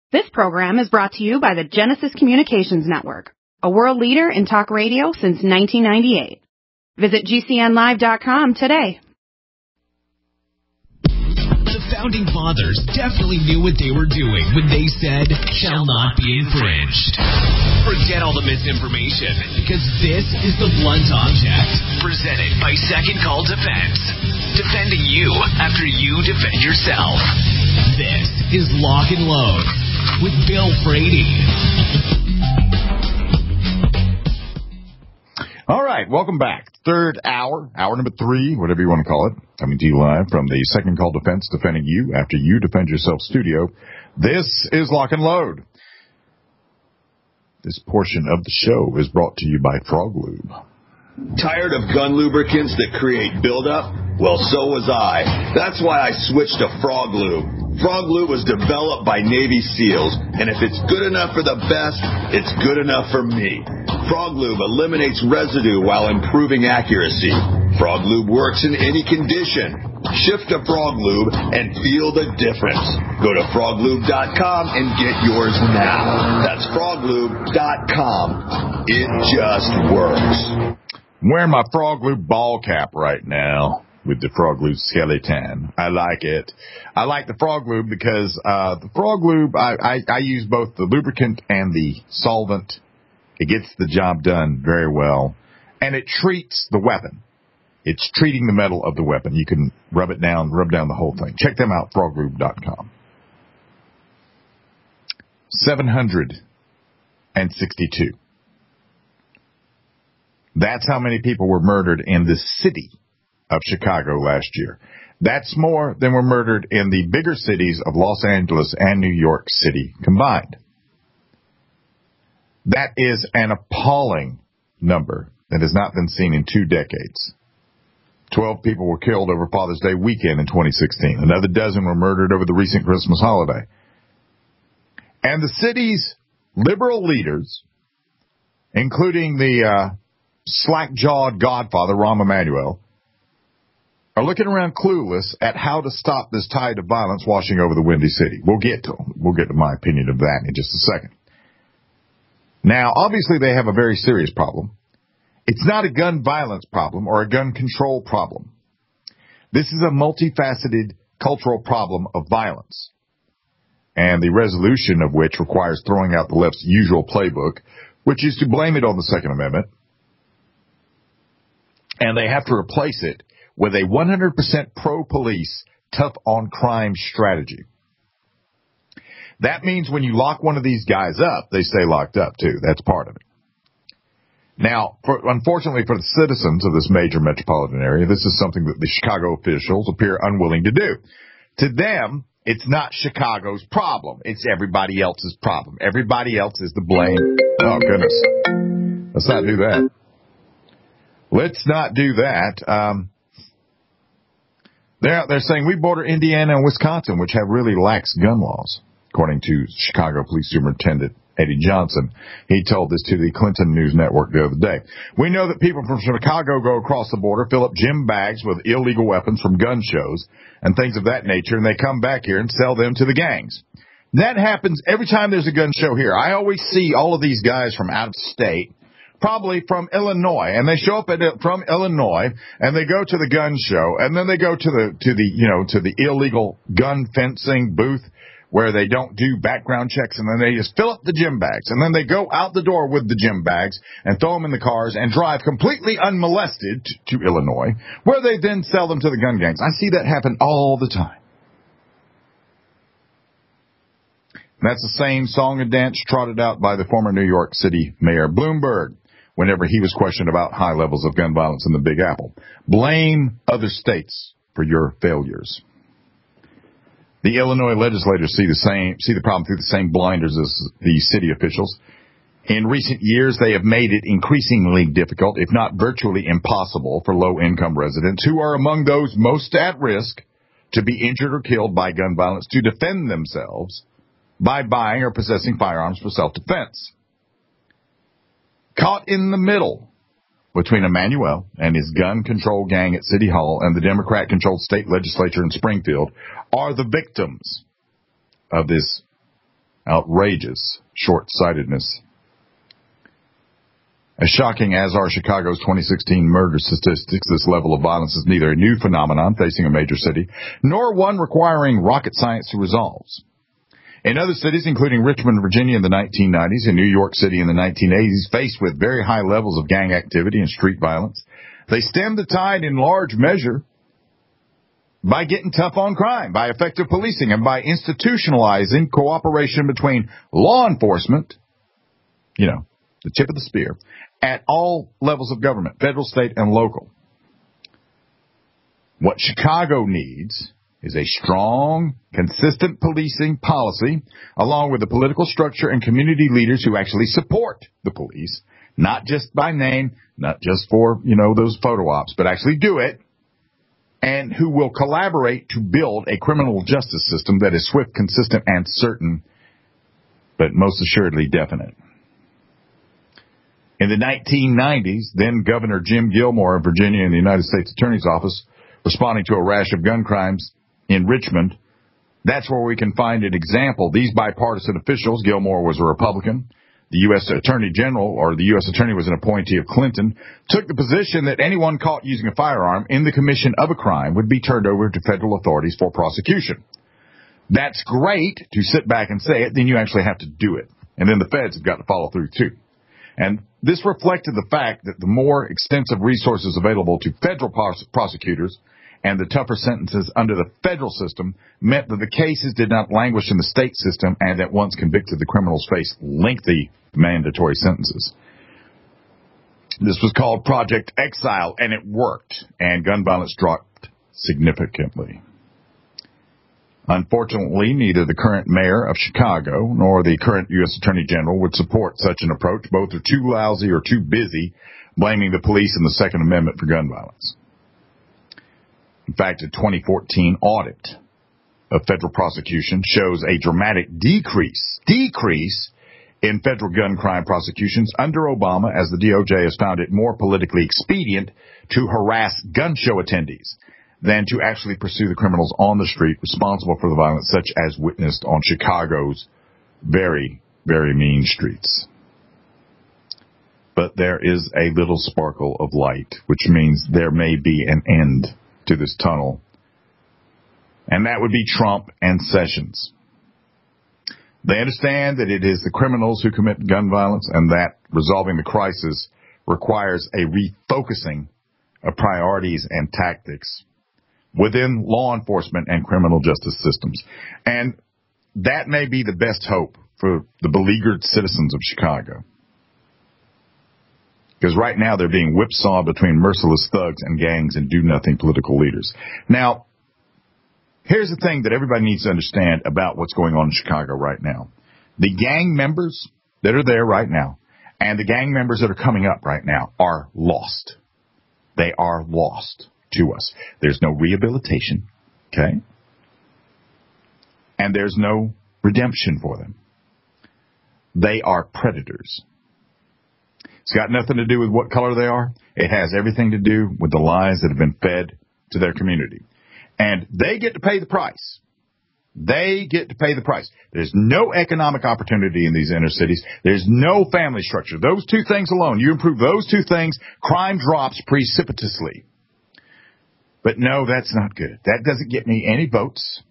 This program is brought to you by the Genesis Communications Network, a world leader in talk radio since 1998. Visit GCNlive.com today. The Founding Fathers definitely knew what they were doing when they said, shall not be infringed. Forget all the misinformation, because this is The Blunt Object, presented by Second Call Defense. Defending you after you defend yourself. This is Lock and Load with Bill Frady. All right, welcome back. Third hour number 3, whatever you want to call it, coming to you live from the Second Call Defense, defending you after you defend yourself studio. This is Lock and Load. This portion of the show is brought to you by Frog Lube. Tired of gun lubricants that create buildup? Well, so was I. That's why I switched to Frog Lube. Frog Lube was developed by Navy SEALs, and if it's good enough for the best, it's good enough for me. Frog Lube eliminates residue while improving accuracy. Frog Lube works in any condition. Shift to Frog Lube and feel the difference. Go to froglube.com and get yours now. That's froglube.com. It just works. I'm wearing my Frog Lube ball cap right now with the Frog Lube skeleton. I like it. I like the Frog Lube because the Frog Lube, I use both the lubricant and the solvent. It gets the job done very well. And it treats the weapon. It's treating the metal of the weapon. You can rub down the whole thing. Check them out, froglube.com. 762. That's how many people were murdered in the city of Chicago last year. That's more than were murdered in the bigger cities of Los Angeles and New York City combined. That is an appalling number that has not been seen in 2 decades. 12 people were killed over Father's Day weekend in 2016. Another dozen were murdered over the recent Christmas holiday. And the city's liberal leaders, including the slack-jawed godfather, Rahm Emanuel, are looking around clueless at how to stop this tide of violence washing over the Windy City. We'll get to my opinion of that in just a second. Now, obviously, they have a very serious problem. It's not a gun violence problem or a gun control problem. This is a multifaceted cultural problem of violence, and the resolution of which requires throwing out the left's usual playbook, which is to blame it on the Second Amendment, and they have to replace it with a 100% pro-police, tough-on-crime strategy. That means when you lock one of these guys up, they stay locked up, too. That's part of it. Now, unfortunately for the citizens of this major metropolitan area, this is something that the Chicago officials appear unwilling to do. To them, it's not Chicago's problem. It's everybody else's problem. Everybody else is the blame. Oh, goodness. Let's not do that. Let's not do that. They're saying we border Indiana and Wisconsin, which have really lax gun laws, according to Chicago Police Superintendent Eddie Johnson. He told this to the Clinton News Network the other day. We know that people from Chicago go across the border, fill up gym bags with illegal weapons from gun shows and things of that nature, and they come back here and sell them to the gangs. That happens every time there's a gun show here. I always see all of these guys from out of state, probably from Illinois, and they show up from Illinois, and they go to the gun show, and then they go to the illegal gun fencing booth where they don't do background checks, and then they just fill up the gym bags, and then they go out the door with the gym bags and throw them in the cars and drive completely unmolested to Illinois, where they then sell them to the gun gangs. I see that happen all the time. And that's the same song and dance trotted out by the former New York City Mayor Bloomberg whenever he was questioned about high levels of gun violence in the Big Apple. Blame other states for your failures. The Illinois legislators see the problem through the same blinders as the city officials. In recent years, they have made it increasingly difficult, if not virtually impossible, for low-income residents who are among those most at risk to be injured or killed by gun violence to defend themselves by buying or possessing firearms for self-defense. Caught in the middle between Emanuel and his gun control gang at City Hall and the Democrat-controlled state legislature in Springfield are the victims of this Outrageous short-sightedness. As shocking as are Chicago's 2016 murder statistics, this level of violence is neither a new phenomenon facing a major city, nor one requiring rocket science to resolve. In other cities, including Richmond, Virginia in the 1990s and New York City in the 1980s, faced with very high levels of gang activity and street violence, they stemmed the tide in large measure by getting tough on crime, by effective policing, and by institutionalizing cooperation between law enforcement, the tip of the spear, at all levels of government, federal, state, and local. What Chicago needs is a strong, consistent policing policy, along with the political structure and community leaders who actually support the police, not just by name, not just for, those photo ops, but actually do it, and who will collaborate to build a criminal justice system that is swift, consistent, and certain, but most assuredly definite. In the 1990s, then Governor Jim Gilmore of Virginia in the United States Attorney's Office, responding to a rash of gun crimes in Richmond, that's where we can find an example. These bipartisan officials, Gilmore was a Republican, the U.S. Attorney General, or the U.S. Attorney was an appointee of Clinton, took the position that anyone caught using a firearm in the commission of a crime would be turned over to federal authorities for prosecution. That's great to sit back and say it, then you actually have to do it. And then the feds have got to follow through too. And this reflected the fact that the more extensive resources available to federal prosecutors and the tougher sentences under the federal system meant that the cases did not languish in the state system and that once convicted, the criminals faced lengthy mandatory sentences. This was called Project Exile, and it worked, and gun violence dropped significantly. Unfortunately, neither the current mayor of Chicago nor the current U.S. Attorney General would support such an approach. Both are too lousy or too busy blaming the police and the Second Amendment for gun violence. In fact, a 2014 audit of federal prosecution shows a dramatic decrease in federal gun crime prosecutions under Obama, as the DOJ has found it more politically expedient to harass gun show attendees than to actually pursue the criminals on the street responsible for the violence, such as witnessed on Chicago's very, very mean streets. But there is a little sparkle of light, which means there may be an end to this tunnel, and that would be Trump and Sessions. They understand that it is the criminals who commit gun violence and that resolving the crisis requires a refocusing of priorities and tactics within law enforcement and criminal justice systems. And that may be the best hope for the beleaguered citizens of Chicago. Because right now they're being whipsawed between merciless thugs and gangs and do-nothing political leaders. Now, here's the thing that everybody needs to understand about what's going on in Chicago right now. The gang members that are there right now and the gang members that are coming up right now are lost. They are lost to us. There's no rehabilitation, okay? And there's no redemption for them. They are predators. It's got nothing to do with what color they are. It has everything to do with the lies that have been fed to their community. And they get to pay the price. They get to pay the price. There's no economic opportunity in these inner cities. There's no family structure. Those two things alone, you improve those two things, crime drops precipitously. But no, that's not good. That doesn't get me any votes.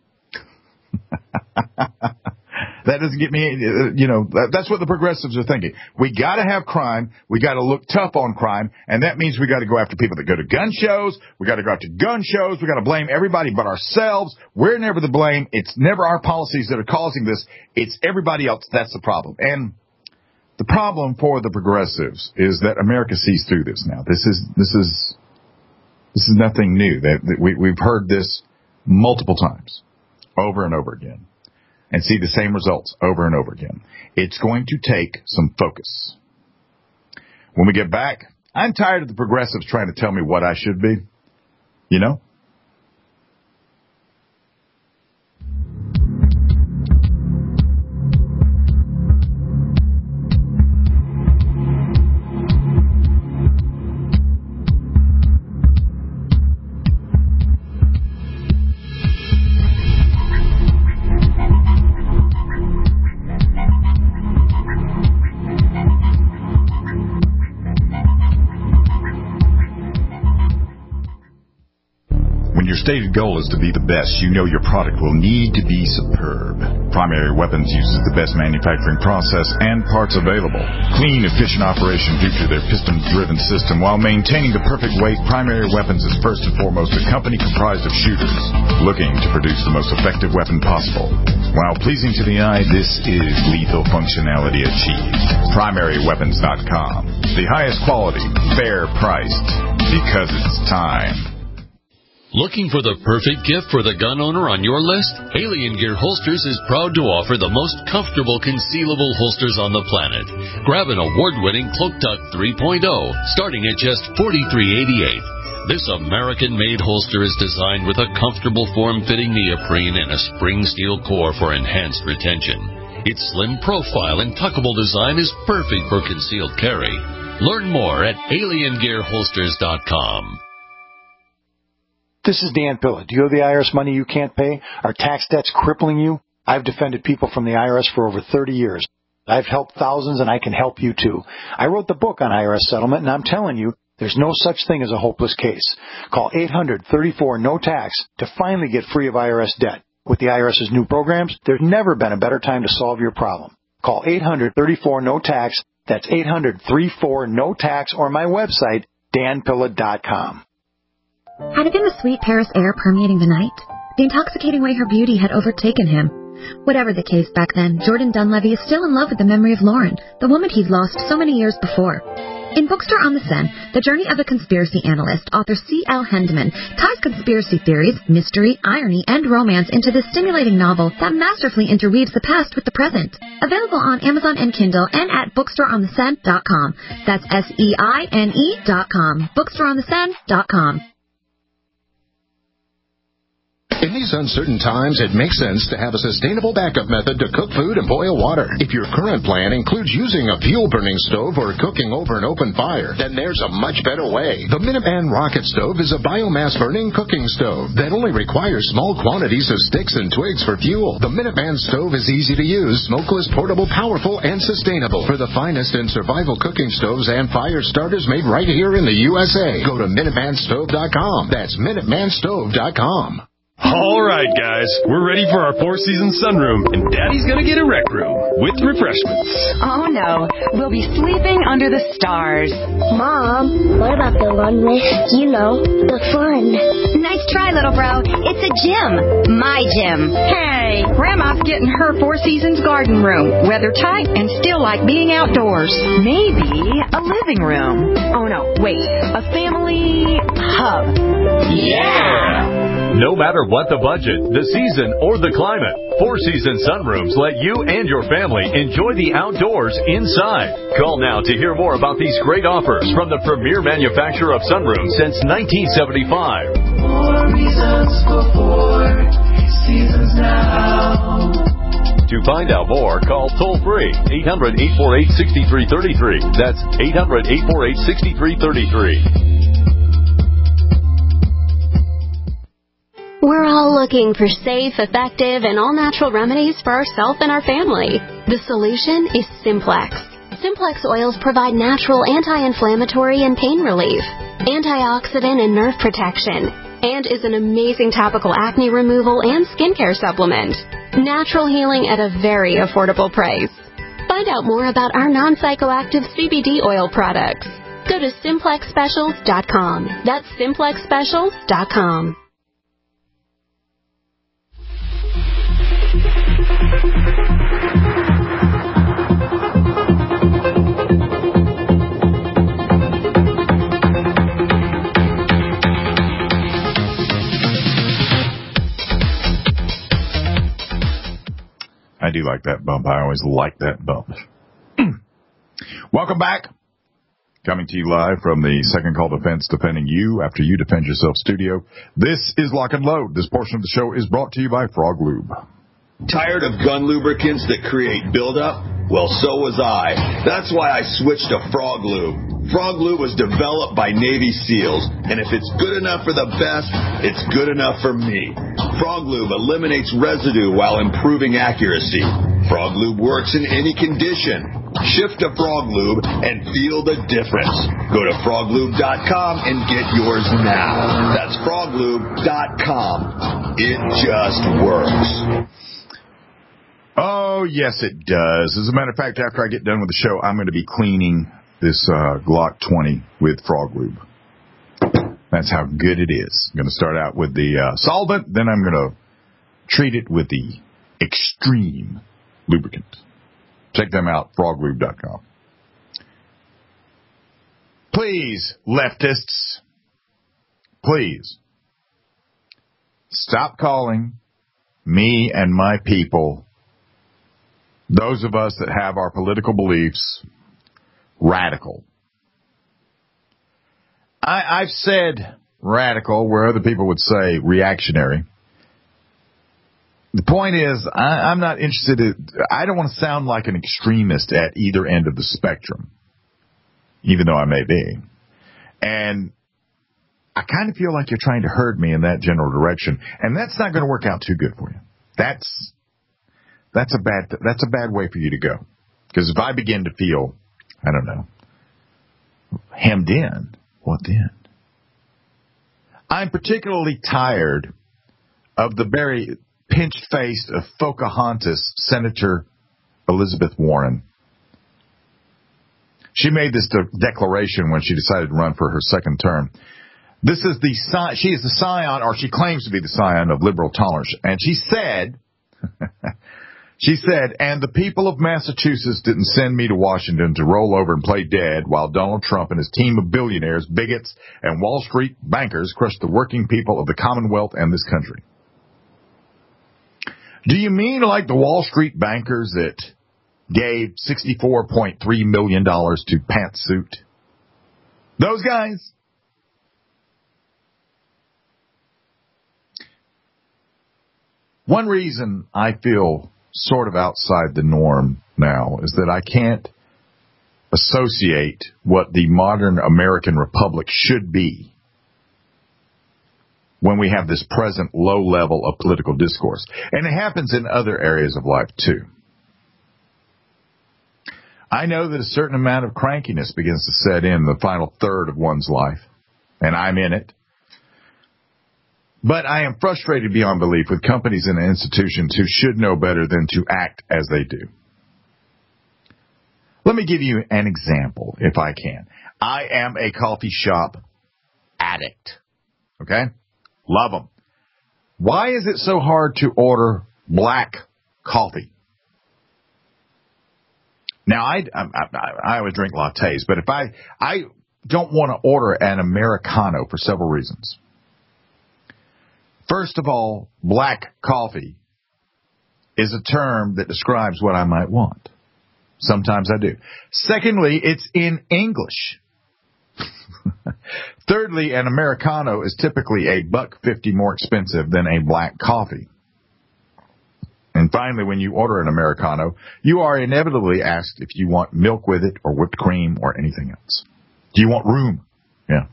That doesn't get me, that's what the progressives are thinking. We got to have crime. We got to look tough on crime. And that means we got to go after people that go to gun shows. We got to go after gun shows. We got to blame everybody but ourselves. We're never the blame. It's never our policies that are causing this. It's everybody else. That's the problem. And the problem for the progressives is that America sees through this now. This is nothing new. We've heard this multiple times, over and over again, and see the same results over and over again. It's going to take some focus. When we get back, I'm tired of the progressives trying to tell me what I should be. stated goal is to be the best, you know your product will need to be superb. Primary Weapons uses the best manufacturing process and parts available. Clean, efficient operation due to their piston-driven system. While maintaining the perfect weight, Primary Weapons is first and foremost a company comprised of shooters looking to produce the most effective weapon possible. While pleasing to the eye, this is lethal functionality achieved. PrimaryWeapons.com. The highest quality, fair priced, because it's time. Looking for the perfect gift for the gun owner on your list? Alien Gear Holsters is proud to offer the most comfortable concealable holsters on the planet. Grab an award-winning Cloak Tuck 3.0, starting at just $43.88. This American-made holster is designed with a comfortable form-fitting neoprene and a spring steel core for enhanced retention. Its slim profile and tuckable design is perfect for concealed carry. Learn more at aliengearholsters.com. This is Dan Pilla. Do you owe the IRS money you can't pay? Are tax debts crippling you? I've defended people from the IRS for over 30 years. I've helped thousands, and I can help you too. I wrote the book on IRS settlement, and I'm telling you, there's no such thing as a hopeless case. Call 800-34-NO-TAX to finally get free of IRS debt. With the IRS's new programs, there's never been a better time to solve your problem. Call 800-34-NO-TAX. That's 800-34-NO-TAX, or my website, danpilla.com. Had it been the sweet Paris air permeating the night? The intoxicating way her beauty had overtaken him? Whatever the case back then, Jordan Dunleavy is still in love with the memory of Lauren, the woman he'd lost so many years before. In Bookstore on the Seine, the journey of a conspiracy analyst, author C.L. Hendeman ties conspiracy theories, mystery, irony, and romance into this stimulating novel that masterfully interweaves the past with the present. Available on Amazon and Kindle and at bookstoreontheseine.com. That's SEINE.com. Bookstoreontheseine.com. In these uncertain times, it makes sense to have a sustainable backup method to cook food and boil water. If your current plan includes using a fuel-burning stove or cooking over an open fire, then there's a much better way. The Minuteman Rocket Stove is a biomass-burning cooking stove that only requires small quantities of sticks and twigs for fuel. The Minuteman Stove is easy to use, smokeless, portable, powerful, and sustainable. For the finest in survival cooking stoves and fire starters made right here in the USA, go to MinutemanStove.com. That's MinutemanStove.com. All right, guys, we're ready for our four-season sunroom, and Daddy's gonna get a rec room with refreshments. Oh, no. We'll be sleeping under the stars. Mom, what about the one with, the fun? Nice try, little bro. It's a gym. My gym. Hey, Grandma's getting her Four Seasons garden room. Weather tight and still like being outdoors. Maybe a living room. Oh, no, wait. A family hub. Yeah! No matter what the budget, the season, or the climate, Four Seasons Sunrooms let you and your family enjoy the outdoors inside. Call now to hear more about these great offers from the premier manufacturer of sunrooms since 1975. Four reasons for Four Seasons now. To find out more, call toll-free 800-848-6333. That's 800-848-6333. We're all looking for safe, effective, and all-natural remedies for ourselves and our family. The solution is Simplex. Simplex oils provide natural anti-inflammatory and pain relief, antioxidant and nerve protection, and is an amazing topical acne removal and skincare supplement. Natural healing at a very affordable price. Find out more about our non-psychoactive CBD oil products. Go to SimplexSpecials.com. That's SimplexSpecials.com. I do like that bump. I always like that bump. Welcome back. Coming to you live from the Second Call Defense, defending you after you defend yourself studio. This is Lock and Load. This portion of the show is brought to you by Frog Lube. Tired of gun lubricants that create buildup? Well, so was I. That's why I switched to Frog Lube. Frog Lube was developed by Navy SEALs, and if it's good enough for the best, it's good enough for me. Frog Lube eliminates residue while improving accuracy. Frog Lube works in any condition. Shift to Frog Lube and feel the difference. Go to froglube.com and get yours now. That's froglube.com. It just works. Oh, yes, it does. As a matter of fact, after I get done with the show, I'm going to be cleaning this Glock 20 with Frog Lube. That's how good it is. I'm going to start out with the solvent, then I'm going to treat it with the extreme lubricant. Check them out, froglube.com. Please, leftists, please, stop calling me and my people, those of us that have our political beliefs, radical. I've said radical where other people would say reactionary. The point is, I'm not interested I don't want to sound like an extremist at either end of the spectrum, even though I may be. And I kind of feel like you're trying to herd me in that general direction, and that's not going to work out too good for you. That's a bad way for you to go. Because if I begin to feel, I don't know, hemmed in, what then? I'm particularly tired of the very pinched-faced of Pocahontas Senator Elizabeth Warren. She made this declaration when she decided to run for her second term. She is the scion, or she claims to be the scion of liberal tolerance. And she said, and the people of Massachusetts didn't send me to Washington to roll over and play dead while Donald Trump and his team of billionaires, bigots, and Wall Street bankers crushed the working people of the Commonwealth and this country. Do you mean like the Wall Street bankers that gave $64.3 million to Pantsuit? Those guys? One reason I feel sort of outside the norm now is that I can't associate what the modern American republic should be when we have this present low level of political discourse. And it happens in other areas of life, too. I know that a certain amount of crankiness begins to set in the final third of one's life, and I'm in it. But I am frustrated beyond belief with companies and institutions who should know better than to act as they do. Let me give you an example, if I can. I am a coffee shop addict. Okay? Love them. Why is it so hard to order black coffee? Now, I always drink lattes, but if I don't want to order an Americano for several reasons. First of all, black coffee is a term that describes what I might want. Sometimes I do. Secondly, it's in English. Thirdly, an Americano is typically $1.50 more expensive than a black coffee. And finally, when you order an Americano, you are inevitably asked if you want milk with it or whipped cream or anything else. Do you want room? Yeah.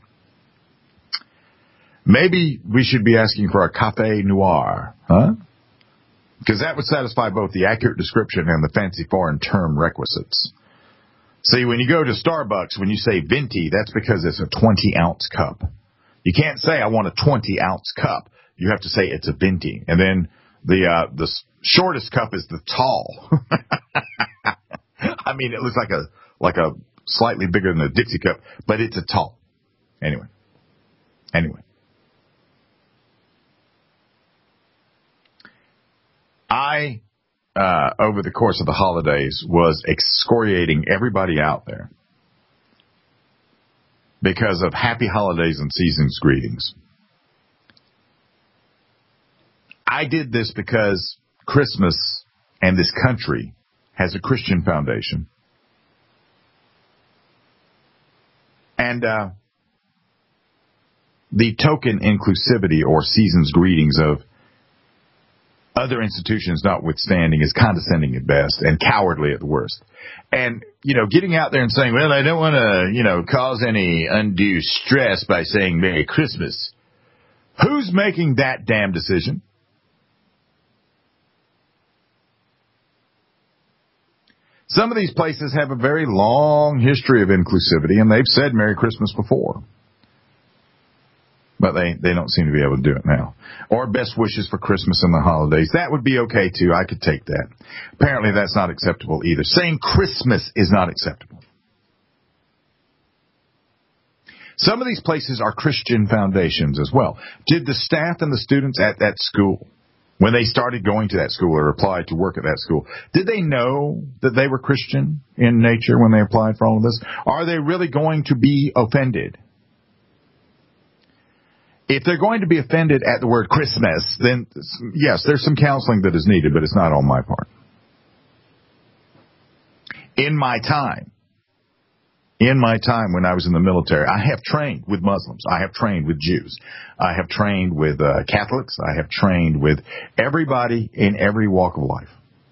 Maybe we should be asking for a Café Noir, huh? Because that would satisfy both the accurate description and the fancy foreign term requisites. See, when you go to Starbucks, when you say venti, that's because it's a 20-ounce cup. You can't say, I want a 20-ounce cup. You have to say it's a venti. And then the shortest cup is the tall. I mean, it looks like a slightly bigger than a Dixie cup, but it's a tall. Anyway. I, over the course of the holidays, was excoriating everybody out there because of happy holidays and season's greetings. I did this because Christmas and this country has a Christian foundation. And the token inclusivity or season's greetings of other institutions notwithstanding is condescending at best and cowardly at the worst. And, getting out there and saying, well, I don't want to, cause any undue stress by saying Merry Christmas. Who's making that damn decision? Some of these places have a very long history of inclusivity, and they've said Merry Christmas before. But they don't seem to be able to do it now. Or best wishes for Christmas and the holidays. That would be okay, too. I could take that. Apparently, that's not acceptable either. Saying Christmas is not acceptable. Some of these places are Christian foundations as well. Did the staff and the students at that school, when they started going to that school or applied to work at that school, did they know that they were Christian in nature when they applied for all of this? Are they really going to be offended? If they're going to be offended at the word Christmas, then yes, there's some counseling that is needed, but it's not on my part. In my time when I was in the military, I have trained with Muslims. I have trained with Jews. I have trained with Catholics. I have trained with everybody in every walk of life.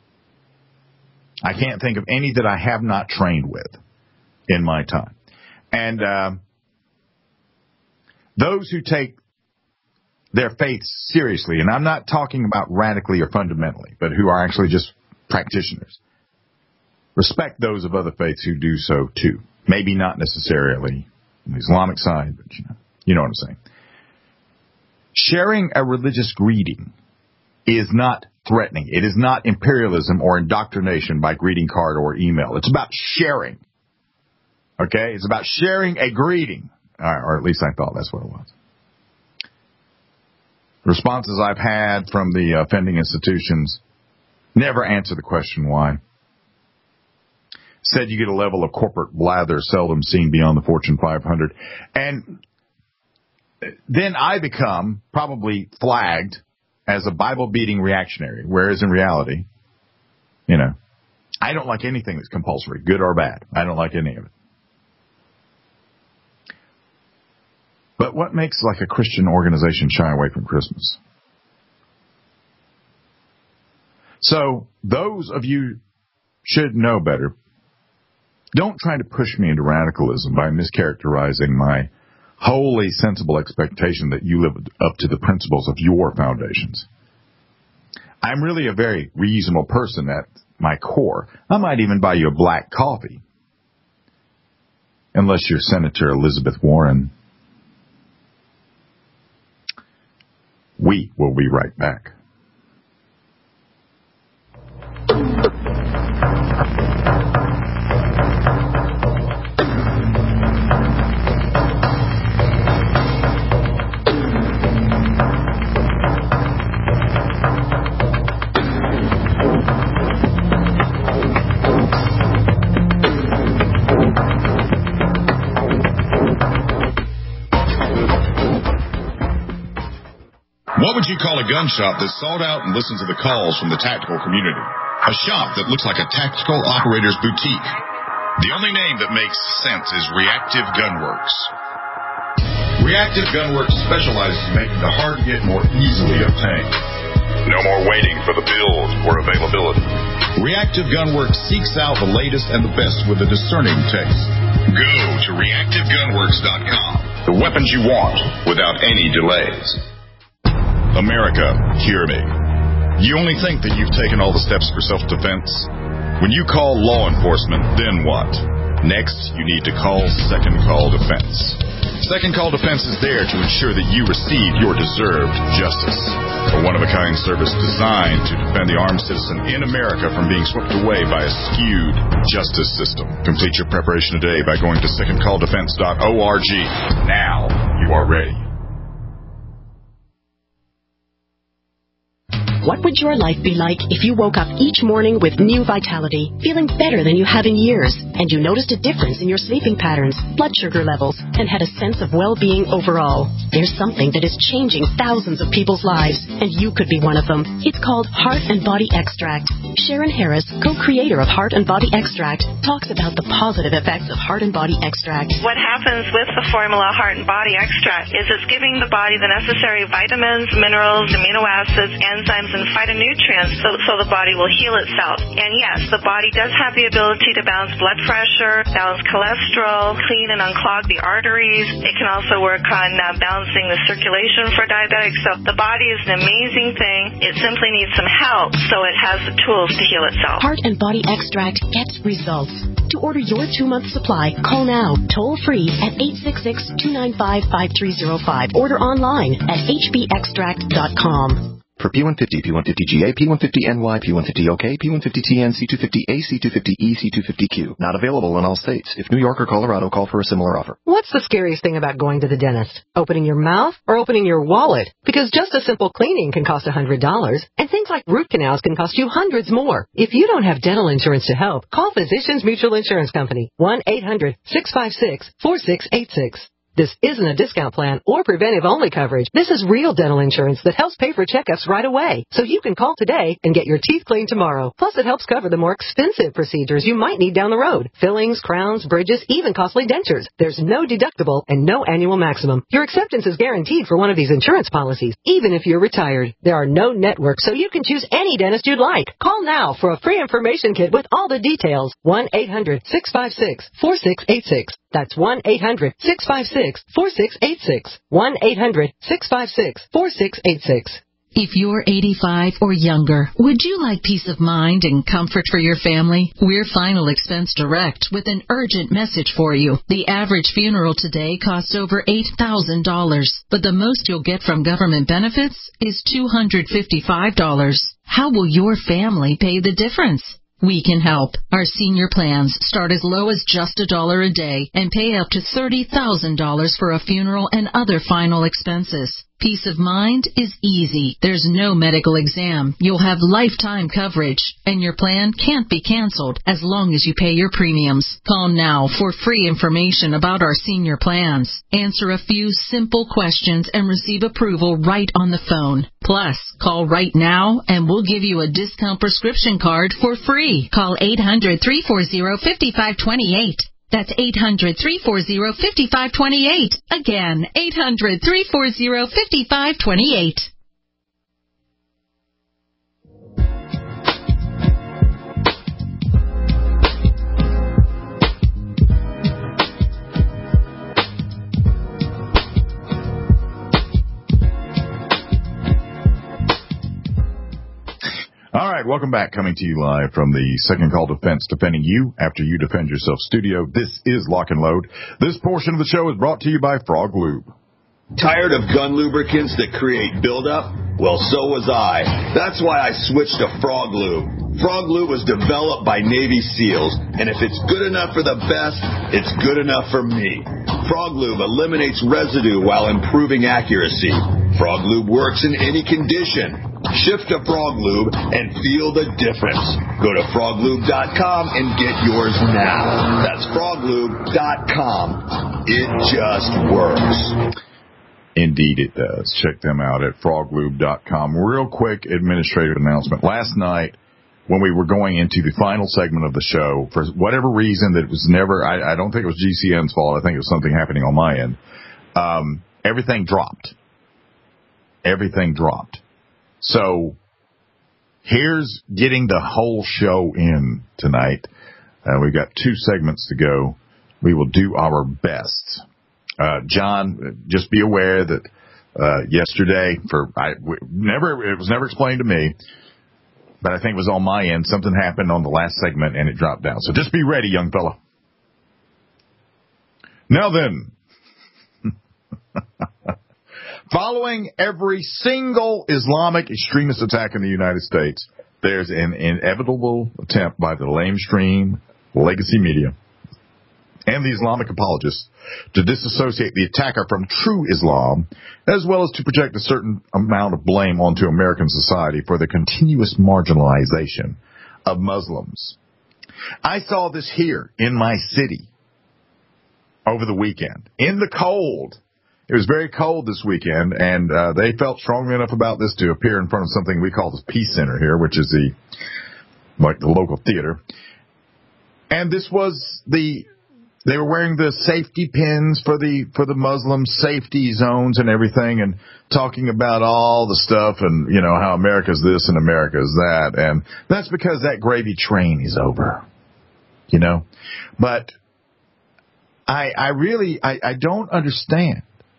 I can't think of any that I have not trained with in my time. And those who take their faith seriously, and I'm not talking about radically or fundamentally, but who are actually just practitioners, respect those of other faiths who do so too. Maybe not necessarily on the Islamic side, but you know what I'm saying. Sharing a religious greeting is not threatening. It is not imperialism or indoctrination by greeting card or email. It's about sharing. Okay? It's about sharing a greeting. Or at least I thought that's what it was. Responses I've had from the offending institutions never answer the question why. Said you get a level of corporate blather seldom seen beyond the Fortune 500. And then I become probably flagged as a Bible-beating reactionary, whereas in reality, I don't like anything that's compulsory, good or bad. I don't like any of it. But what makes like a Christian organization shy away from Christmas? So those of you should know better. Don't try to push me into radicalism by mischaracterizing my wholly sensible expectation that you live up to the principles of your foundations. I'm really a very reasonable person at my core. I might even buy you a black coffee. Unless you're Senator Elizabeth Warren. We will be right back. What would you call a gun shop that sought out and listened to the calls from the tactical community? A shop that looks like a tactical operator's boutique. The only name that makes sense is Reactive Gunworks. Reactive Gunworks specializes in making the hard-to-get more easily obtained. No more waiting for the build or availability. Reactive Gunworks seeks out the latest and the best with a discerning taste. Go to reactivegunworks.com. The weapons you want without any delays. America, hear me. You only think that you've taken all the steps for self-defense? When you call law enforcement, then what? Next, you need to call Second Call Defense. Second Call Defense is there to ensure that you receive your deserved justice. A one-of-a-kind service designed to defend the armed citizen in America from being swept away by a skewed justice system. Complete your preparation today by going to secondcalldefense.org. Now you are ready. What would your life be like if you woke up each morning with new vitality, feeling better than you have in years, and you noticed a difference in your sleeping patterns, blood sugar levels, and had a sense of well-being overall? There's something that is changing thousands of people's lives, and you could be one of them. It's called Heart and Body Extract. Sharon Harris, co-creator of Heart and Body Extract, talks about the positive effects of Heart and Body Extract. What happens with the formula Heart and Body Extract is it's giving the body the necessary vitamins, minerals, amino acids, enzymes, and phytonutrients so the body will heal itself. And yes, the body does have the ability to balance blood pressure, balance cholesterol, clean and unclog the arteries. It can also work on balancing the circulation for diabetics. So the body is an amazing thing. It simply needs some help so it has the tools to heal itself. Heart and Body Extract gets results. To order your 2-month supply, call now, toll free at 866-295-5305. Order online at hbextract.com. For P150, P150GA, P150NY, P150OK, P150TN, C250A, C250E, C250Q. Not available in all states. If New York or Colorado, call for a similar offer. What's the scariest thing about going to the dentist? Opening your mouth or opening your wallet? Because just a simple cleaning can cost $100, and things like root canals can cost you hundreds more. If you don't have dental insurance to help, call Physicians Mutual Insurance Company, 1-800-656-4686. This isn't a discount plan or preventive-only coverage. This is real dental insurance that helps pay for checkups right away. So you can call today and get your teeth cleaned tomorrow. Plus, it helps cover the more expensive procedures you might need down the road. Fillings, crowns, bridges, even costly dentures. There's no deductible and no annual maximum. Your acceptance is guaranteed for one of these insurance policies, even if you're retired. There are no networks, so you can choose any dentist you'd like. Call now for a free information kit with all the details. 1-800-656-4686. That's 1-800-656-4686. 1-800-656-4686. If you're 85 or younger, would you like peace of mind and comfort for your family? We're Final Expense Direct with an urgent message for you. The average funeral today costs over $8,000, but the most you'll get from government benefits is $255. How will your family pay the difference? We can help. Our senior plans start as low as just $1 a day and pay up to $30,000 for a funeral and other final expenses. Peace of mind is easy. There's no medical exam. You'll have lifetime coverage, and your plan can't be canceled as long as you pay your premiums. Call now for free information about our senior plans. Answer a few simple questions and receive approval right on the phone. Plus, call right now and we'll give you a discount prescription card for free. Call 800-340-5528. That's 800-340-5528. Again, 800-340-5528. All right, welcome back. Coming to you live from the Second Call Defense, defending you after you defend yourself studio. This is Lock and Load. This portion of the show is brought to you by Frog Lube. Tired of gun lubricants that create buildup? Well, so was I. That's why I switched to Frog Lube. Frog Lube was developed by Navy SEALs, and if it's good enough for the best, it's good enough for me. Frog Lube eliminates residue while improving accuracy. Frog Lube works in any condition. Shift to Frog Lube and feel the difference. Go to froglube.com and get yours now. That's froglube.com. It just works. Indeed it does. Check them out at froglube.com. Real quick administrative announcement. Last night, when we were going into the final segment of the show, for whatever reason that was never, I don't think it was GCN's fault. I think it was something happening on my end. Everything dropped. Everything dropped. So here's getting the whole show in tonight. We've got 2 segments to go. We will do our best. John, just be aware that yesterday, it was never explained to me, but I think it was on my end. Something happened on the last segment and it dropped down. So just be ready, young fella. Now then, following every single Islamic extremist attack in the United States, there's an inevitable attempt by the lamestream legacy media and the Islamic apologists to disassociate the attacker from true Islam, as well as to project a certain amount of blame onto American society for the continuous marginalization of Muslims. I saw this here in my city over the weekend, in the cold. It was very cold this weekend, and they felt strongly enough about this to appear in front of something we call the Peace Center here, which is the local theater. And this was the They were wearing the safety pins for the Muslim safety zones and everything, and talking about all the stuff and, you know, how America's this and America's that. And that's because that gravy train is over, you know. But I really don't understand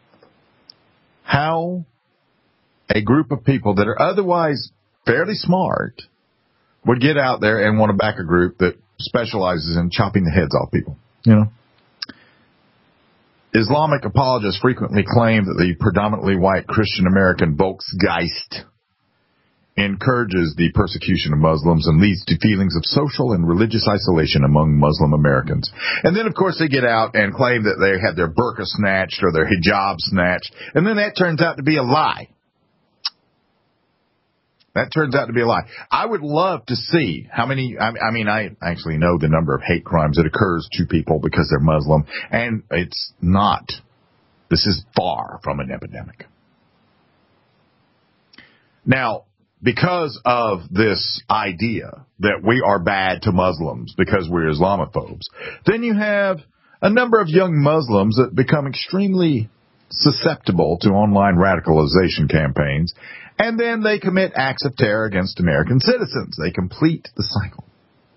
how a group of people that are otherwise fairly smart would get out there and want to back a group that specializes in chopping the heads off people. You know, Islamic apologists frequently claim that the predominantly white Christian American Volksgeist encourages the persecution of Muslims and leads to feelings of social and religious isolation among Muslim Americans. And then, of course, they get out and claim that they had their burqa snatched or their hijab snatched, and then that turns out to be a lie. That turns out to be a lie. I would love to see how many, I actually know the number of hate crimes that occurs to people because they're Muslim, and it's not. This is far from an epidemic. Now, because of this idea that we are bad to Muslims because we're Islamophobes, then you have a number of young Muslims that become extremely susceptible to online radicalization campaigns, and then they commit acts of terror against American citizens. They complete the cycle.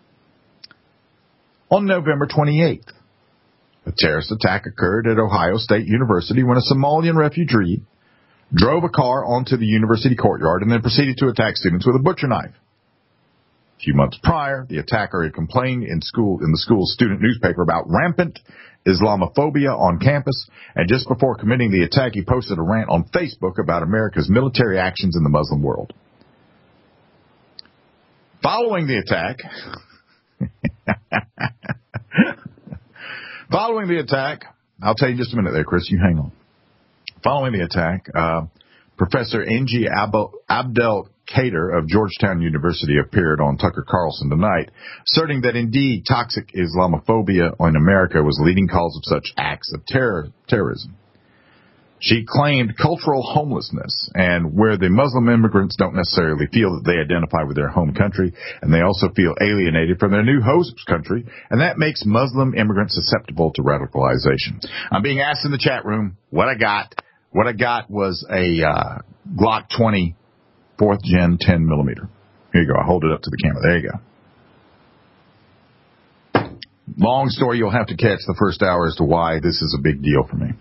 On November 28th, a terrorist attack occurred at Ohio State University when a Somalian refugee drove a car onto the university courtyard and then proceeded to attack students with a butcher knife. A few months prior, the attacker had complained in the school's student newspaper about rampant Islamophobia on campus, and just before committing the attack, he posted a rant on Facebook about America's military actions in the Muslim world. Following the attack, I'll tell you in just a minute there, Chris, you hang on. Following the attack, Professor Enji Abdelkader of Georgetown University appeared on Tucker Carlson tonight, asserting that indeed toxic Islamophobia in America was leading cause of such acts of terrorism. She claimed cultural homelessness, and where the Muslim immigrants don't necessarily feel that they identify with their home country, and they also feel alienated from their new host country, and that makes Muslim immigrants susceptible to radicalization. I'm being asked in the chat room what I got. What I got was a Glock 20 4th Gen 10 millimeter. Here you go. I'll hold it up to the camera. There you go. Long story you'll have to catch the first hour as to why this is a big deal for me.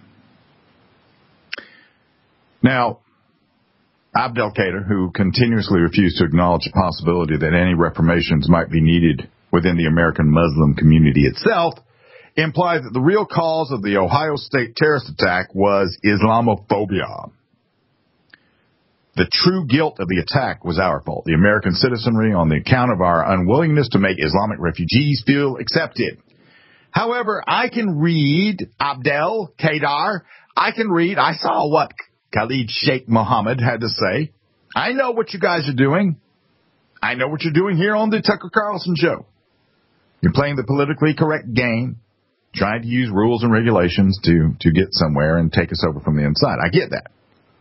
Now, Abdelkader, who continuously refused to acknowledge the possibility that any reformations might be needed within the American Muslim community itself, implied that the real cause of the Ohio State terrorist attack was Islamophobia. The true guilt of the attack was our fault, the American citizenry, on the account of our unwillingness to make Islamic refugees feel accepted. However, I can read, Abdelkader, I saw what Khalid Sheikh Mohammed had to say. I know what you guys are doing. I know what you're doing here on the Tucker Carlson show. You're playing the politically correct game, trying to use rules and regulations to get somewhere and take us over from the inside. I get that.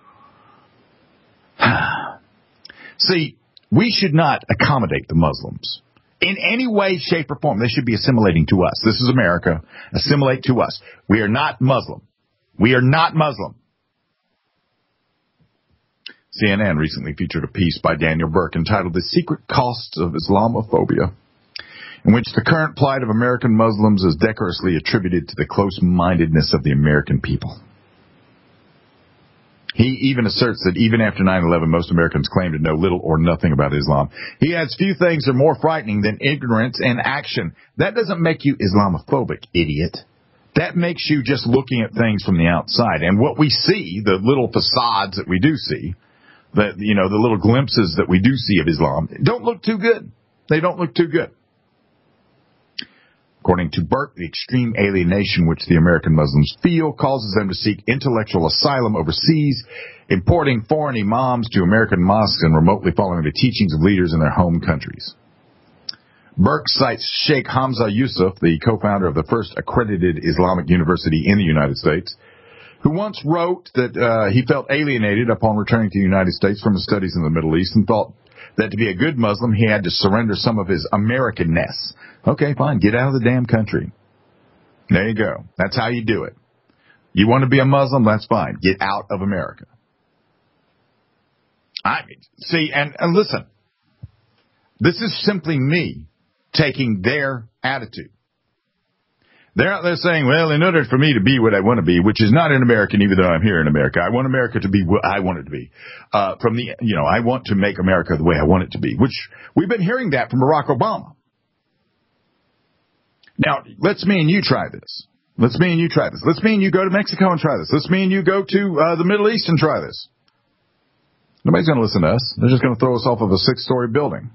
See, we should not accommodate the Muslims in any way, shape, or form. They should be assimilating to us. This is America. Assimilate to us. We are not Muslim. We are not Muslim. CNN recently featured a piece by Daniel Burke entitled The Secret Costs of Islamophobia, in which the current plight of American Muslims is decorously attributed to the close-mindedness of the American people. He even asserts that even after 9/11, most Americans claim to know little or nothing about Islam. He adds, few things are more frightening than ignorance and action. That doesn't make you Islamophobic, idiot. That makes you just looking at things from the outside. And what we see, the little facades that we do see, the little glimpses that we do see of Islam, don't look too good. They don't look too good. According to Burke, the extreme alienation which the American Muslims feel causes them to seek intellectual asylum overseas, importing foreign imams to American mosques and remotely following the teachings of leaders in their home countries. Burke cites Sheikh Hamza Yusuf, the co-founder of the first accredited Islamic university in the United States, who once wrote that he felt alienated upon returning to the United States from his studies in the Middle East and thought that to be a good Muslim, he had to surrender some of his Americanness. Okay, fine. Get out of the damn country. There you go. That's how you do it. You want to be a Muslim? That's fine. Get out of America. See, and listen, this is simply me taking their attitude. They're out there saying, well, in order for me to be what I want to be, which is not an American, even though I'm here in America, I want America to be what I want it to be. I want to make America the way I want it to be, which we've been hearing that from Barack Obama. Now, let's me and you try this. Let's me and you try this. Let's me and you go to Mexico and try this. Let's me and you go to the Middle East and try this. Nobody's going to listen to us. They're just going to throw us off of a 6-story building.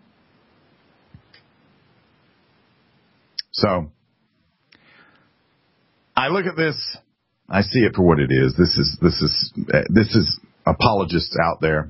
So, I look at this. I see it for what it is. This is apologists out there.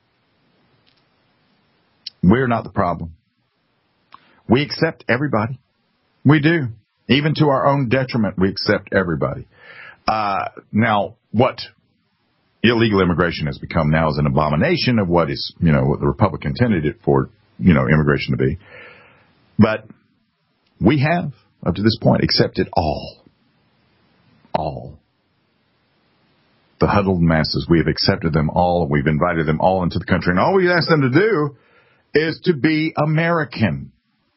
We're not the problem. We accept everybody. We do. Even to our own detriment, we accept everybody. Now, what illegal immigration has become now is an abomination of what is, what the Republic intended it for, immigration to be. But we have, up to this point, accepted all. The huddled masses, we have accepted them all. We've invited them all into the country. And all we ask them to do is to be American.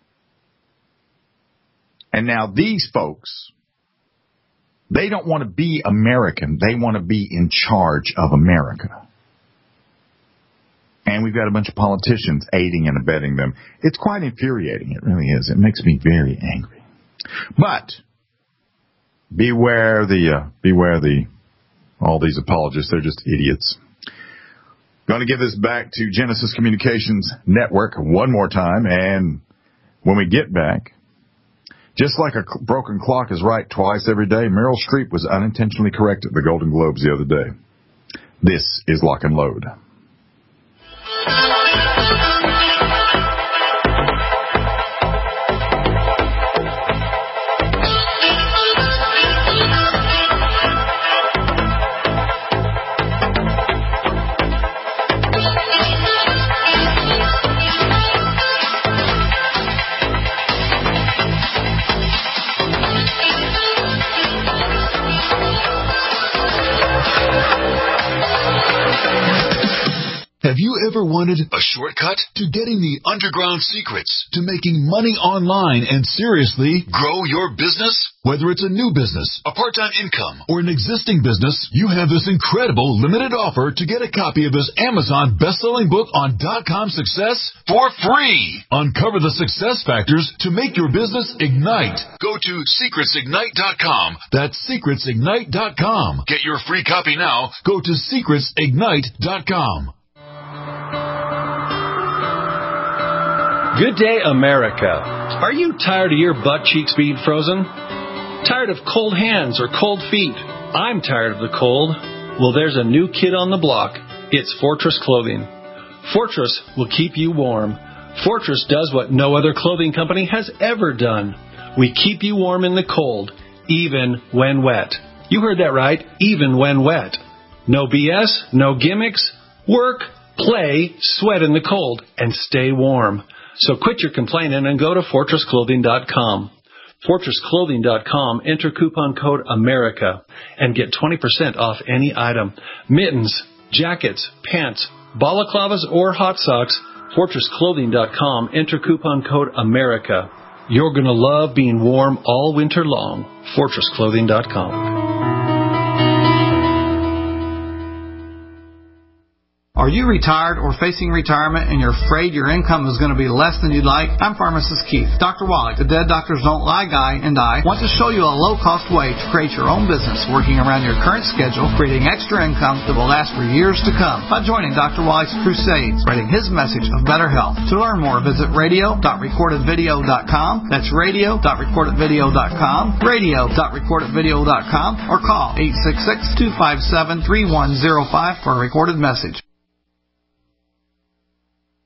And now these folks, they don't want to be American. They want to be in charge of America. And we've got a bunch of politicians aiding and abetting them. It's quite infuriating. It really is. It makes me very angry. But beware all these apologists. They're just idiots. Going to give this back to Genesis Communications Network one more time. And when we get back, just like a broken clock is right twice every day, Meryl Streep was unintentionally correct at the Golden Globes the other day. This is Lock and Load. Have you ever wanted a shortcut to getting the underground secrets to making money online and seriously grow your business? Whether it's a new business, a part-time income, or an existing business, you have this incredible limited offer to get a copy of his Amazon best-selling book on .com success for free. Uncover the success factors to make your business ignite. Go to secretsignite.com. That's secretsignite.com. Get your free copy now. Go to secretsignite.com. Good day, America. Are you tired of your butt cheeks being frozen? Tired of cold hands or cold feet? I'm tired of the cold. Well, there's a new kid on the block. It's Fortress Clothing. Fortress will keep you warm. Fortress does what no other clothing company has ever done. We keep you warm in the cold, even when wet. You heard that right, even when wet. No BS, no gimmicks. Work, play, sweat in the cold, and stay warm. So quit your complaining and go to FortressClothing.com. FortressClothing.com, enter coupon code AMERICA and get 20% off any item. Mittens, jackets, pants, balaclavas, or hot socks. FortressClothing.com, enter coupon code AMERICA. You're going to love being warm all winter long. FortressClothing.com. Are you retired or facing retirement and you're afraid your income is going to be less than you'd like? I'm Pharmacist Keith. Dr. Wallach, the Dead Doctors Don't Lie guy, and I want to show you a low-cost way to create your own business working around your current schedule, creating extra income that will last for years to come by joining Dr. Wallach's crusade, spreading his message of better health. To learn more, visit radio.recordedvideo.com. That's radio.recordedvideo.com, radio.recordedvideo.com, or call 866-257-3105 for a recorded message.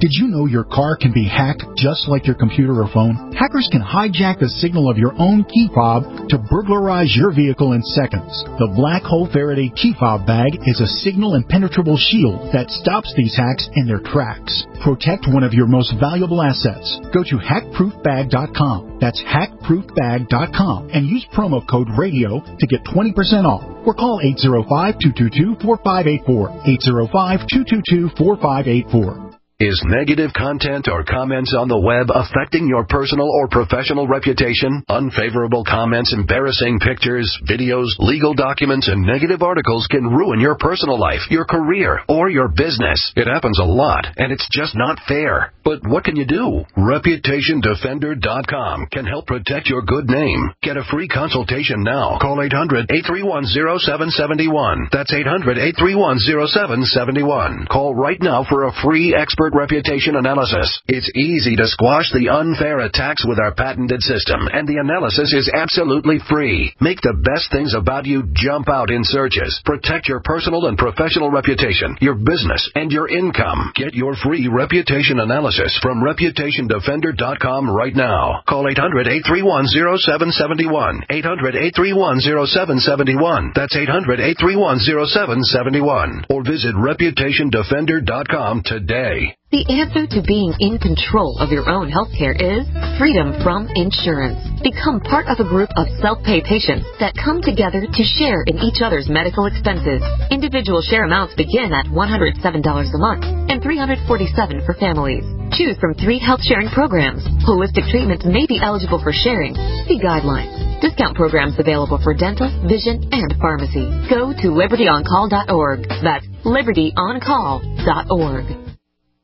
Did you know your car can be hacked just like your computer or phone? Hackers can hijack the signal of your own key fob to burglarize your vehicle in seconds. The Black Hole Faraday key fob bag is a signal impenetrable shield that stops these hacks in their tracks. Protect one of your most valuable assets. Go to hackproofbag.com. That's hackproofbag.com and use promo code RADIO to get 20% off. Or call 805-222-4584. 805-222-4584. Is negative content or comments on the web affecting your personal or professional reputation? Unfavorable comments, embarrassing pictures, videos, legal documents, and negative articles can ruin your personal life, your career, or your business. It happens a lot, and it's just not fair. But what can you do? ReputationDefender.com can help protect your good name. Get a free consultation now. Call 800-831-0771. That's 800-831-0771. Call right now for a free expert reputation analysis. It's easy to squash the unfair attacks with our patented system, and the analysis is absolutely free. Make the best things about you jump out in searches. Protect your personal and professional reputation, your business, and your income. Get your free reputation analysis from ReputationDefender.com right now. Call 800-831-0771. 800-831-0771. That's 800-831-0771. Or visit ReputationDefender.com today. The answer to being in control of your own health care is freedom from insurance. Become part of a group of self-pay patients that come together to share in each other's medical expenses. Individual share amounts begin at $107 a month and $347 for families. Choose from 3 health-sharing programs. Holistic treatments may be eligible for sharing. See guidelines. Discount programs available for dental, vision, and pharmacy. Go to libertyoncall.org. That's libertyoncall.org.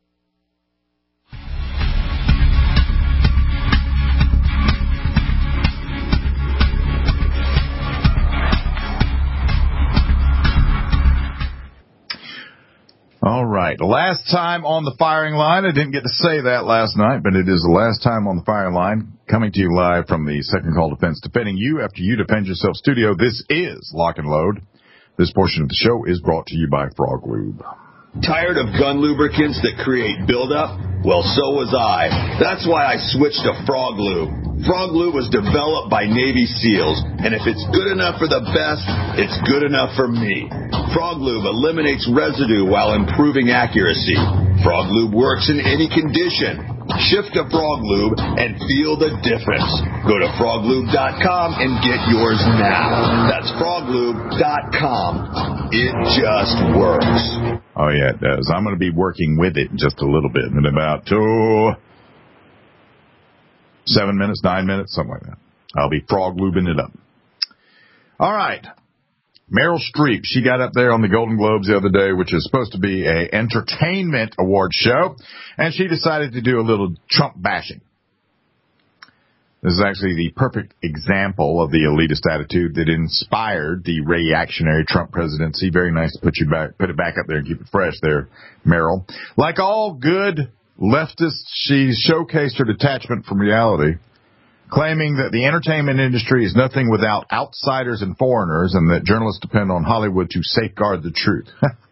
All right. Last time on the firing line. I didn't get to say that last night, but it is the last time on the firing line. Coming to you live from the Second Call Defense, defending you after you defend yourself studio. This is Lock and Load. This portion of the show is brought to you by Frog Lube. Tired of gun lubricants that create buildup? Well, so was I. That's why I switched to Frog Lube. Frog Lube was developed by Navy SEALs, and if it's good enough for the best, it's good enough for me. Frog Lube eliminates residue while improving accuracy. Frog Lube works in any condition. Shift to Frog Lube and feel the difference. Go to froglube.com and get yours now. That's froglube.com. It just works. Oh, yeah, it does. I'm going to be working with it in just a little bit, in about 7 minutes, 9 minutes, something like that. I'll be frog lubing it up. All right. Meryl Streep, she got up there on the Golden Globes the other day, which is supposed to be an entertainment award show, and she decided to do a little Trump bashing. This is actually the perfect example of the elitist attitude that inspired the reactionary Trump presidency. Very nice to put it back up there and keep it fresh there, Meryl. Like all good leftists, she showcased her detachment from reality, claiming that the entertainment industry is nothing without outsiders and foreigners, and that journalists depend on Hollywood to safeguard the truth.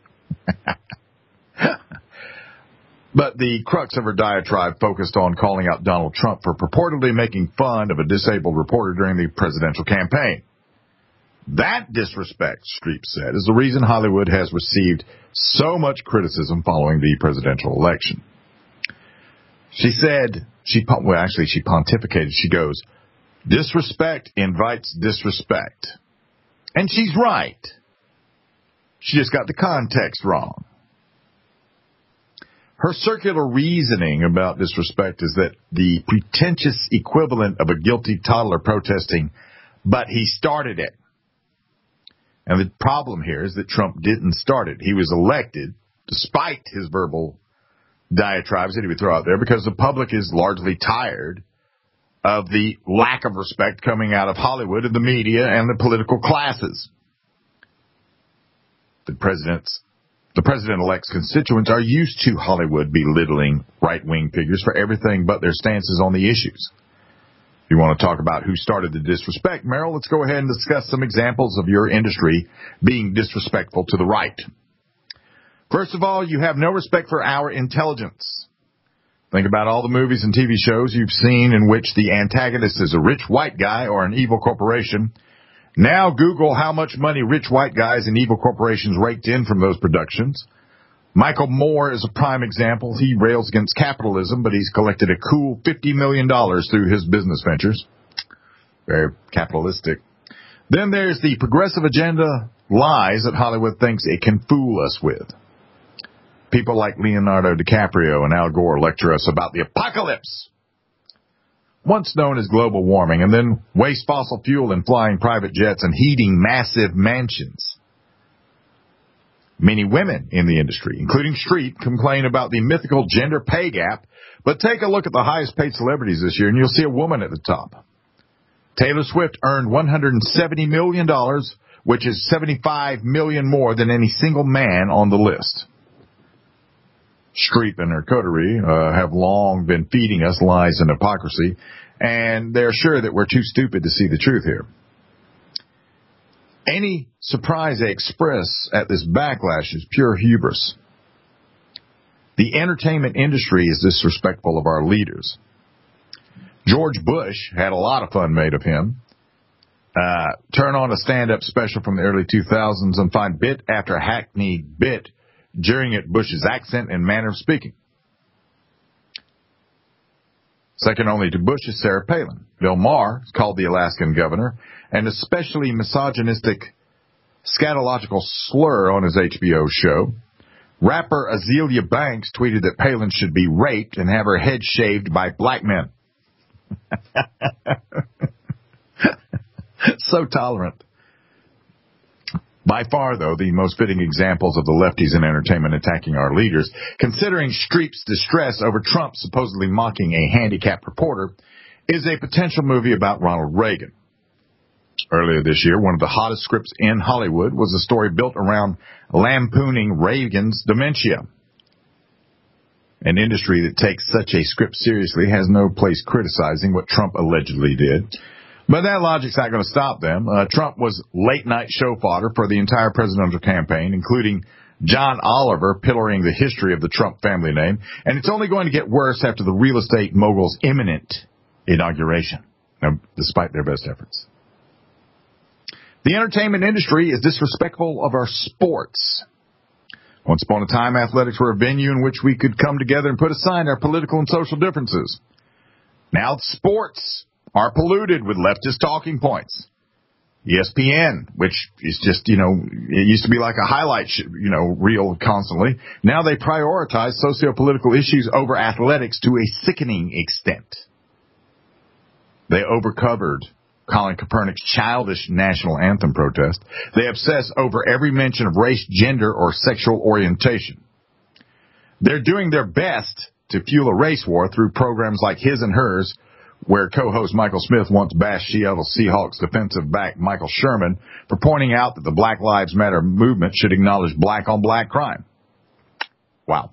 But the crux of her diatribe focused on calling out Donald Trump for purportedly making fun of a disabled reporter during the presidential campaign. That disrespect, Streep said, is the reason Hollywood has received so much criticism following the presidential election. She said, she pontificated, she goes, disrespect invites disrespect. And she's right. She just got the context wrong. Her circular reasoning about disrespect is that the pretentious equivalent of a guilty toddler protesting, but he started it. And the problem here is that Trump didn't start it. He was elected, despite his verbal diatribes that he would throw out there, because the public is largely tired of the lack of respect coming out of Hollywood and the media and the political classes. The president-elect's constituents are used to Hollywood belittling right-wing figures for everything but their stances on the issues. If you want to talk about who started the disrespect, Meryl, let's go ahead and discuss some examples of your industry being disrespectful to the right. First of all, you have no respect for our intelligence. Think about all the movies and TV shows you've seen in which the antagonist is a rich white guy or an evil corporation. Now Google how much money rich white guys and evil corporations raked in from those productions. Michael Moore is a prime example. He rails against capitalism, but he's collected a cool $50 million through his business ventures. Very capitalistic. Then there's the progressive agenda lies that Hollywood thinks it can fool us with. People like Leonardo DiCaprio and Al Gore lecture us about the apocalypse, once known as global warming, and then waste fossil fuel in flying private jets and heating massive mansions. Many women in the industry, including Streep, complain about the mythical gender pay gap, but take a look at the highest paid celebrities this year and you'll see a woman at the top. Taylor Swift earned $170 million, which is $75 million more than any single man on the list. Streep and her coterie have long been feeding us lies and hypocrisy, and they're sure that we're too stupid to see the truth here. Any surprise they express at this backlash is pure hubris. The entertainment industry is disrespectful of our leaders. George Bush had a lot of fun made of him. Turn on a stand-up special from the early 2000s and find bit after hackneyed bit jeering at Bush's accent and manner of speaking. Second only to Bush is Sarah Palin. Bill Maher is called the Alaskan governor, an especially misogynistic, scatological slur on his HBO show. Rapper Azealia Banks tweeted that Palin should be raped and have her head shaved by black men. So tolerant. By far, though, the most fitting examples of the lefties in entertainment attacking our leaders, considering Streep's distress over Trump supposedly mocking a handicapped reporter, is a potential movie about Ronald Reagan. Earlier this year, one of the hottest scripts in Hollywood was a story built around lampooning Reagan's dementia. An industry that takes such a script seriously has no place criticizing what Trump allegedly did. But that logic's not going to stop them. Trump was late-night show fodder for the entire presidential campaign, including John Oliver pillorying the history of the Trump family name. And it's only going to get worse after the real estate mogul's imminent inauguration, despite their best efforts. The entertainment industry is disrespectful of our sports. Once upon a time, athletics were a venue in which we could come together and put aside our political and social differences. Now sports are polluted with leftist talking points. ESPN, which is just, it used to be like a highlight, reel constantly. Now they prioritize socio-political issues over athletics to a sickening extent. They overcovered Colin Kaepernick's childish national anthem protest. They obsess over every mention of race, gender, or sexual orientation. They're doing their best to fuel a race war through programs like His and Hers, where co-host Michael Smith once bashed Seattle Seahawks defensive back Michael Sherman for pointing out that the Black Lives Matter movement should acknowledge black-on-black crime. Wow.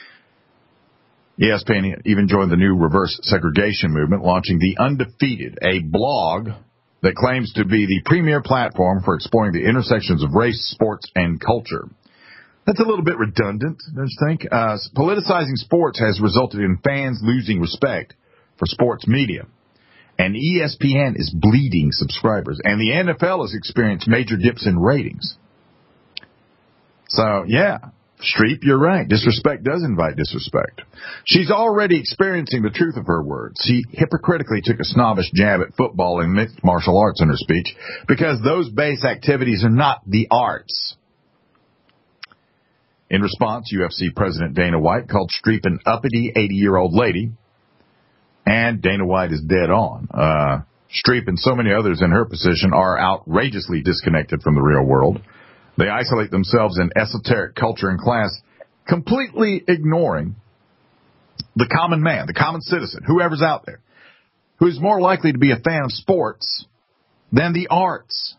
ESPN even joined the new reverse segregation movement, launching The Undefeated, a blog that claims to be the premier platform for exploring the intersections of race, sports, and culture. That's a little bit redundant, don't you think? Politicizing sports has resulted in fans losing respect for sports media. And ESPN is bleeding subscribers. And the NFL has experienced major dips in ratings. So, yeah, Streep, you're right. Disrespect does invite disrespect. She's already experiencing the truth of her words. She hypocritically took a snobbish jab at football and mixed martial arts in her speech because those base activities are not the arts. In response, UFC President Dana White called Streep an uppity 80-year-old lady. And Dana White is dead on. Streep and so many others in her position are outrageously disconnected from the real world. They isolate themselves in esoteric culture and class, completely ignoring the common man, the common citizen, whoever's out there, who is more likely to be a fan of sports than the arts.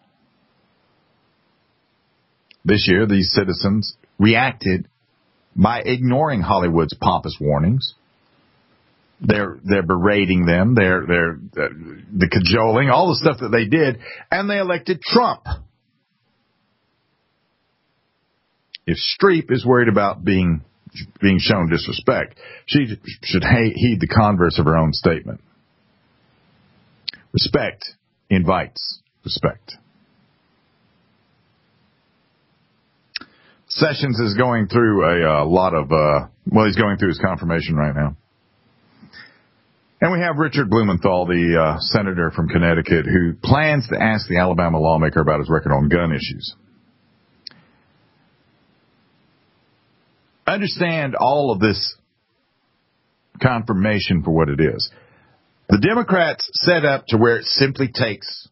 This year, these citizens reacted by ignoring Hollywood's pompous warnings. They're berating them, they're the cajoling, all the stuff that they did, and they elected Trump. If Streep is worried about being being shown disrespect, she should heed the converse of her own statement. Respect invites respect. Sessions is going through a lot of, he's going through his confirmation right now. And we have Richard Blumenthal, the senator from Connecticut, who plans to ask the Alabama lawmaker about his record on gun issues. Understand all of this confirmation for what it is. The Democrats set up to where it simply takes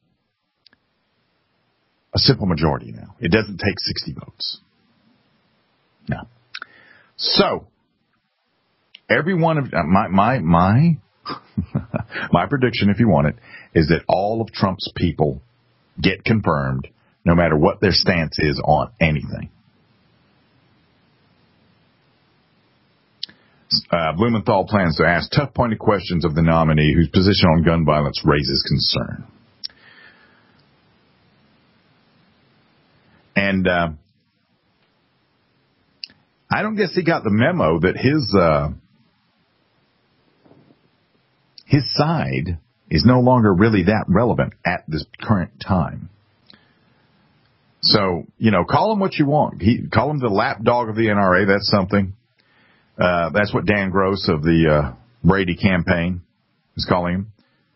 a simple majority now. It doesn't take 60 votes. No. So, every one of my prediction, if you want it, is that all of Trump's people get confirmed, no matter what their stance is on anything. Blumenthal plans to ask tough, pointed questions of the nominee whose position on gun violence raises concern. And I don't guess he got the memo that his side is no longer really that relevant at this current time. So, call him what you want. Call him the lapdog of the NRA. That's something. That's what Dan Gross of the Brady campaign is calling him.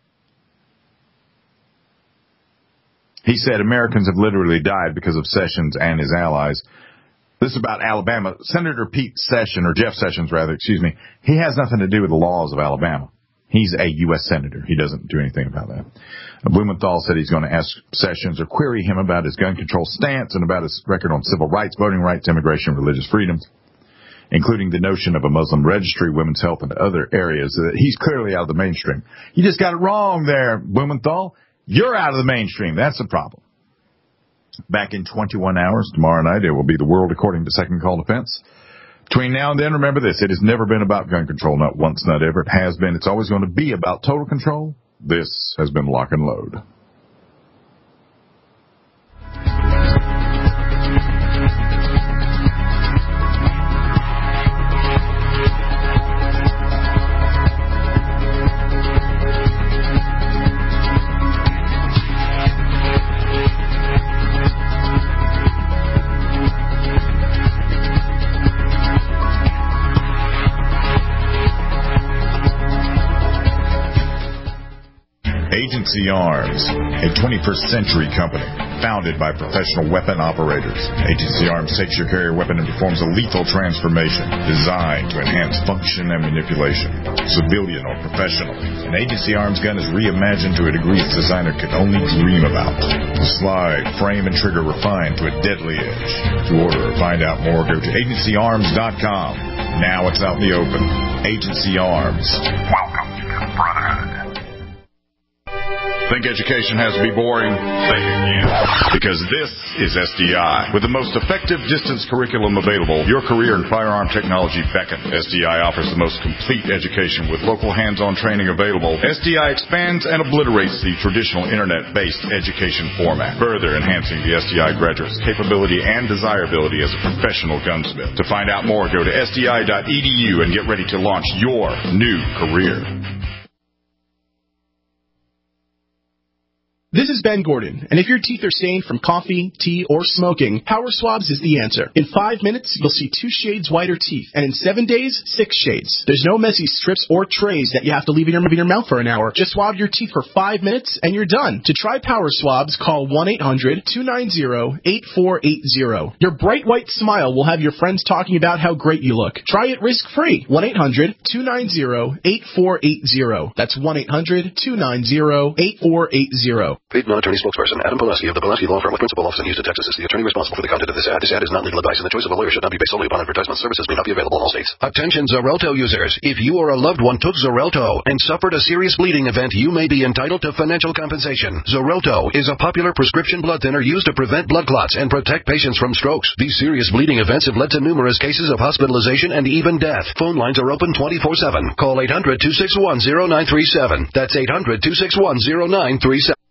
He said Americans have literally died because of Sessions and his allies. This is about Alabama. Senator Pete Sessions, or Jeff Sessions, rather, he has nothing to do with the laws of Alabama. He's a U.S. senator. He doesn't do anything about that. Blumenthal said he's going to ask Sessions or query him about his gun control stance and about his record on civil rights, voting rights, immigration, religious freedoms, including the notion of a Muslim registry, women's health, and other areas. He's clearly out of the mainstream. You just got it wrong there, Blumenthal. You're out of the mainstream. That's the problem. Back in 21 hours, tomorrow night, it will be the world according to Second Call Defense. Between now and then, remember this. It has never been about gun control. Not once, not ever. It has been. It's always going to be about total control. This has been Lock and Load. Agency Arms, a 21st century company founded by professional weapon operators. Agency Arms takes your carrier weapon and performs a lethal transformation designed to enhance function and manipulation, civilian or professional. An Agency Arms gun is reimagined to a degree its designer could only dream about. The slide, frame, and trigger refined to a deadly edge. To order or find out more, go to agencyarms.com. Now it's out in the open. Agency Arms. Welcome to the Brotherhood. Think education has to be boring? Think again. Because this is SDI. With the most effective distance curriculum available, your career in firearm technology beckons. SDI offers the most complete education with local hands-on training available. SDI expands and obliterates the traditional internet-based education format, further enhancing the SDI graduate's capability and desirability as a professional gunsmith. To find out more, go to sdi.edu and get ready to launch your new career. This is Ben Gordon, and if your teeth are stained from coffee, tea, or smoking, Power Swabs is the answer. In 5 minutes, you'll see 2 shades whiter teeth, and in 7 days, 6 shades. There's no messy strips or trays that you have to leave in your mouth for an hour. Just swab your teeth for 5 minutes, and you're done. To try Power Swabs, call 1-800-290-8480. Your bright white smile will have your friends talking about how great you look. Try it risk-free. 1-800-290-8480. That's 1-800-290-8480. Paid non-attorney spokesperson Adam Pileski of the Pileski Law Firm with principal office in Houston, Texas is the attorney responsible for the content of this ad. This ad is not legal advice, and the choice of a lawyer should not be based solely upon advertisement. Services may not be available in all states. Attention Xarelto users. If you or a loved one took Xarelto and suffered a serious bleeding event, you may be entitled to financial compensation. Xarelto is a popular prescription blood thinner used to prevent blood clots and protect patients from strokes. These serious bleeding events have led to numerous cases of hospitalization and even death. Phone lines are open 24/7. Call 800-261-0937. That's 800-261-0937.